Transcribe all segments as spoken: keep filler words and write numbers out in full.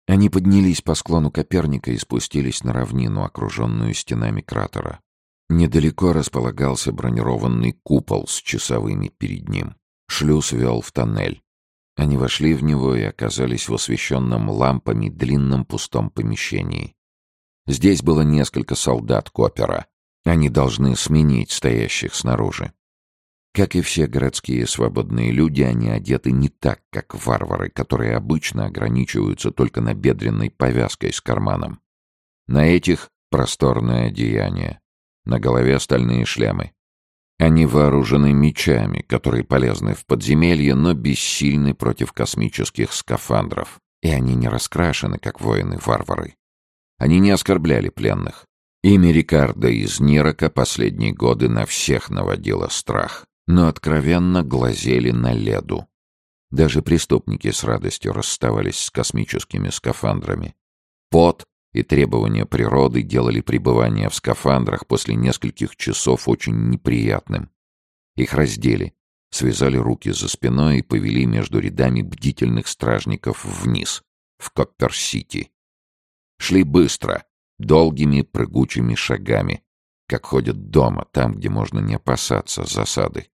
Они поднялись по склону Коперника и спустились на равнину, окруженную стенами кратера. Недалеко располагался бронированный купол с часовыми перед ним. Шлюз вел в тоннель. Они вошли в него и оказались в освещенном лампами длинном пустом помещении. Здесь было несколько солдат Копера. Они должны сменить стоящих снаружи. Как и все городские свободные люди, они одеты не так, как варвары, которые обычно ограничиваются только набедренной повязкой с карманом. На этих просторное одеяние, на голове стальные шлемы. Они вооружены мечами, которые полезны в подземелье, но бессильны против космических скафандров, и они не раскрашены, как воины-варвары. Они не оскорбляли пленных. Имя Рикардо из Нирока последние годы на всех наводило страх, но откровенно глазели на Леду. Даже преступники с радостью расставались с космическими скафандрами. Пот и требования природы делали пребывание в скафандрах после нескольких часов очень неприятным. Их раздели, связали руки за спиной и повели между рядами бдительных стражников вниз, в Коппер-Сити. Шли быстро, долгими прыгучими шагами, как ходят дома, там, где можно не опасаться засады.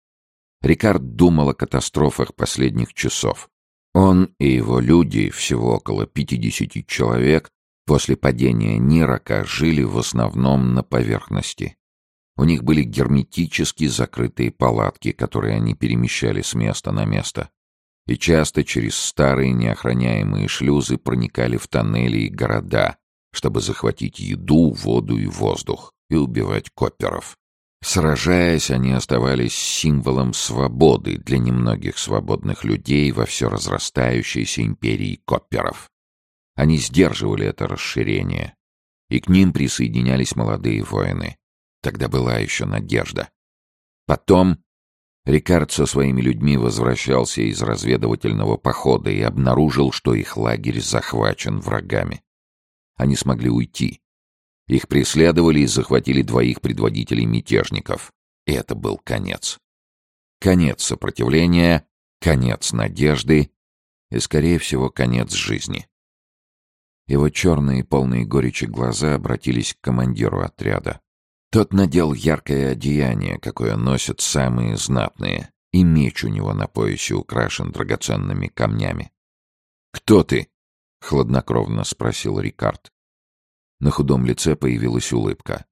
Рикард думал о катастрофах последних часов. Он и его люди, всего около пятидесяти человек, после падения Нирока жили в основном на поверхности. У них были герметически закрытые палатки, которые они перемещали с места на место. И часто через старые неохраняемые шлюзы проникали в тоннели и города, чтобы захватить еду, воду и воздух и убивать копперов. Сражаясь, они оставались символом свободы для немногих свободных людей во все разрастающейся империи копперов. Они сдерживали это расширение, и к ним присоединялись молодые воины. Тогда была еще надежда. Потом Рикард со своими людьми возвращался из разведывательного похода и обнаружил, что их лагерь захвачен врагами. Они смогли уйти. Их преследовали и захватили двоих предводителей мятежников. И это был конец. Конец сопротивления, конец надежды и, скорее всего, конец жизни. Его черные, полные горечи глаза обратились к командиру отряда. Тот надел яркое одеяние, какое носят самые знатные, и меч у него на поясе украшен драгоценными камнями. «Кто ты?» — хладнокровно спросил Рикард. На худом лице появилась улыбка.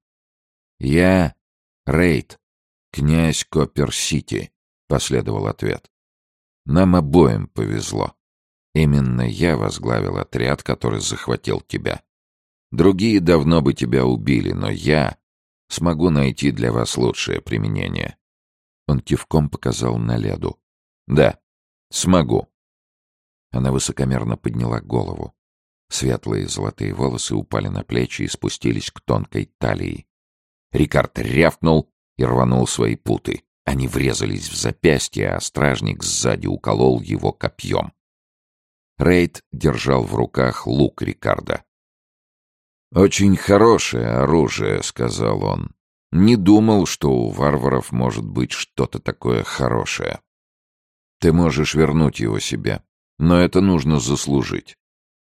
«Я Рейд, князь Коппер-Сити», — последовал ответ. «Нам обоим повезло. Именно я возглавил отряд, который захватил тебя. Другие давно бы тебя убили, но я смогу найти для вас лучшее применение». Он кивком показал на Леду. «Да, смогу». Она высокомерно подняла голову. Светлые золотые волосы упали на плечи и спустились к тонкой талии. Рикард рявкнул и рванул свои путы. Они врезались в запястье, а стражник сзади уколол его копьем. Рейд держал в руках лук Рикарда. «Очень хорошее оружие», — сказал он. «Не думал, что у варваров может быть что-то такое хорошее. Ты можешь вернуть его себе, но это нужно заслужить.